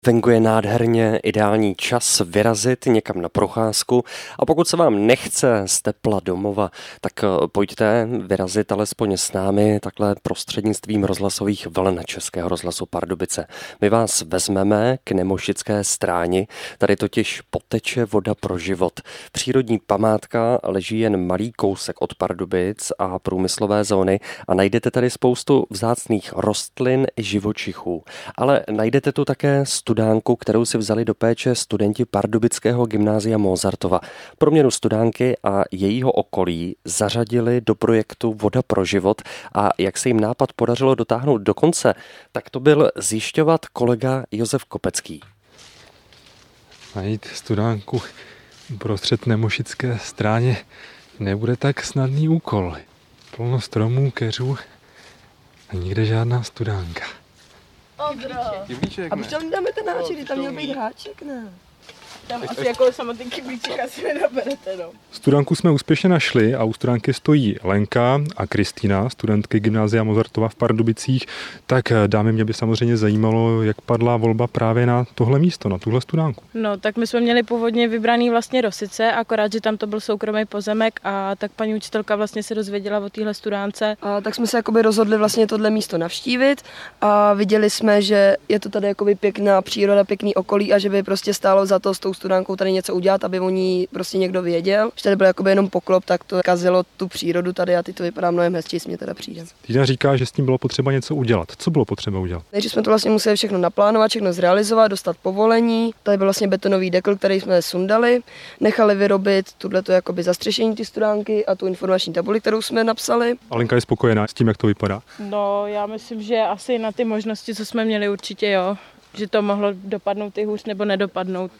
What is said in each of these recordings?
Venku je nádherně, ideální čas vyrazit někam na procházku a pokud se vám nechce z tepla domova, tak pojďte vyrazit alespoň s námi takhle prostřednictvím rozhlasových vln Českého rozhlasu Pardubice. My vás vezmeme k Nemošické stráni, tady totiž poteče voda pro život. Přírodní památka leží jen malý kousek od Pardubic a průmyslové zóny a najdete tady spoustu vzácných rostlin i živočichů. Ale najdete tu také studánku, kterou si vzali do péče studenti Pardubického gymnázia Mozartova. Proměnu studánky a jejího okolí zařadili do projektu Voda pro život a jak se jim nápad podařilo dotáhnout do konce, tak to byl zjišťovat kolega Josef Kopecký. Najít studánku uprostřed Nemošické stráně nebude tak snadný úkol. Plno stromů, keřů a nikde žádná studánka. A proč tam dáme ten háček, tam měl být háček, ne? Tam asi jako samotný kyblíček asi nenaberete, no. Studánku jsme úspěšně našli a u studánky stojí Lenka a Kristýna, studentky gymnázia Mozartova v Pardubicích. Tak dámy, mě by samozřejmě zajímalo, jak padla volba právě na tohle místo, na tuhle studánku. No, tak my jsme měli původně vybraný vlastně Rosice, akorát, že tam to byl soukromý pozemek a tak paní učitelka vlastně se dozvěděla o téhle studánce. A tak jsme se jakoby rozhodli vlastně tohle místo navštívit a viděli jsme, že je to tady jakoby pěkná příroda, pěkný okolí a že by prostě stálo za to s tou studánkou tady něco udělat, aby o ní prostě někdo věděl. Že tady byl jakoby jenom poklop, tak to kazilo tu přírodu tady a teď to vypadá mnohem hezčí, mě teda přijde. Týden říká, že s tím bylo potřeba něco udělat. Co bylo potřeba udělat? Nejdřív jsme to vlastně museli všechno naplánovat, všechno zrealizovat, dostat povolení. Tady byl vlastně betonový dekl, který jsme sundali, nechali vyrobit tuto jakoby zastřešení ty studánky a tu informační tabuli, kterou jsme napsali. Alenka je spokojená s tím, jak to vypadá? No, já myslím, že asi na ty možnosti, co jsme měli, určitě jo. Že to mohlo dopadnout i hůř nebo nedopadnout.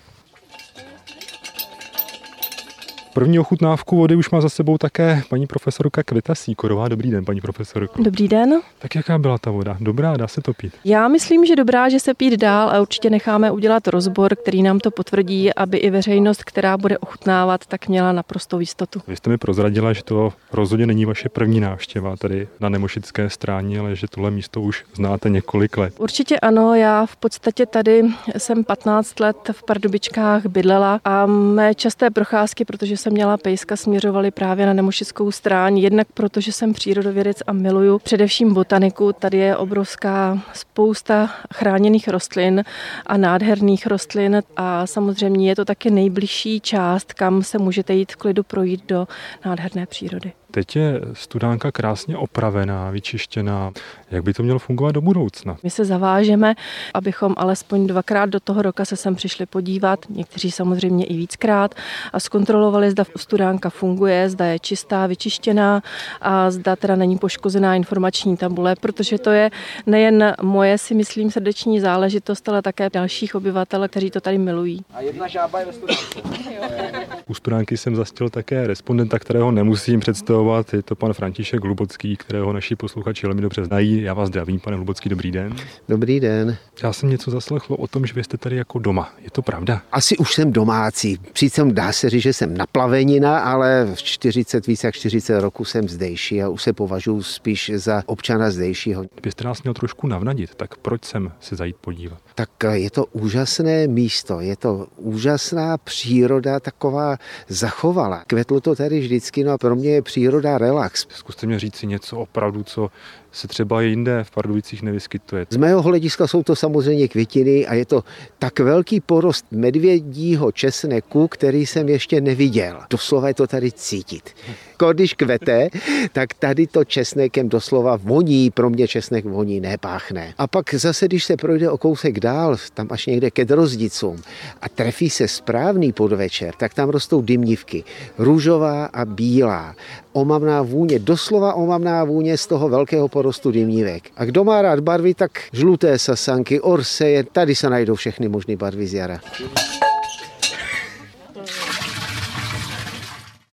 První ochutnávku vody už má za sebou také paní profesorka Květa Sýkorová. Dobrý den, paní profesorko. Dobrý den. Tak jaká byla ta voda? Dobrá, dá se to pít? Já myslím, že dobrá, že se pít dál a určitě necháme udělat rozbor, který nám to potvrdí, aby i veřejnost, která bude ochutnávat, tak měla naprostou jistotu. Vy jste mi prozradila, že to rozhodně není vaše první návštěva tady na Nemošické stráně, ale že tohle místo už znáte několik let. Určitě ano, já v podstatě tady jsem 15 let v Pardubičkách bydlela a mé časté procházky, protože jsem měla pejska, směřovaly právě na Nemošickou stráň, jednak protože jsem přírodovědec a miluju především botaniku. Tady je obrovská spousta chráněných rostlin a nádherných rostlin a samozřejmě je to taky nejbližší část, kam se můžete jít v klidu projít do nádherné přírody. Teď je studánka krásně opravená, vyčištěná. Jak by to mělo fungovat do budoucna? My se zavážeme, abychom alespoň 2krát do toho roka se sem přišli podívat, někteří samozřejmě i víckrát, a zkontrolovali, zda studánka funguje, zda je čistá, vyčištěná a zda teda není poškozená informační tabule, protože to je nejen moje, si myslím, srdeční záležitost, ale také dalších obyvatel, kteří to tady milují. A jedna žába je ve studánce. U studánky jsem zastil také respondenta, kterého nemusím představovat. Je to pan František Hlubocký, kterého naši posluchači velmi dobře znají. Já vás zdravím, pane Hlubocký, dobrý den. Dobrý den. Já jsem něco zaslechl o tom, že vy jste tady jako doma. Je to pravda? Asi už jsem domácí. Přitom dá se říct, že jsem naplavenina, ale v více jak 40 roku jsem zdejší a už se považuji spíš za občana zdejšího. Kdybyste nás měl trošku navnadit, tak proč sem se zajít podívat? Tak je to úžasné místo, je to úžasná příroda, taková zachovalá. Kvetlo to tady vždycky, no a pro mě je příroda relax. Zkuste mě říct si něco opravdu, co se třeba jinde v Pardubicích nevyskytuje. Z mého hlediska jsou to samozřejmě květiny a je to tak velký porost medvědího česneku, který jsem ještě neviděl. Doslova je to tady cítit. Když kvete, tak tady to česnekem doslova voní, pro mě česnek voní, nepáchne. A pak zase, když se projde o kousek dál, tam až někde ke Drozdicům a trefí se správný podvečer, tak tam rostou dymnivky, růžová a bílá. Omamná vůně, doslova omamná vůně z toho velkého porostu dymnívek. A kdo má rád barvy, tak žluté sasanky, orseje, tady se najdou všechny možné barvy z jara.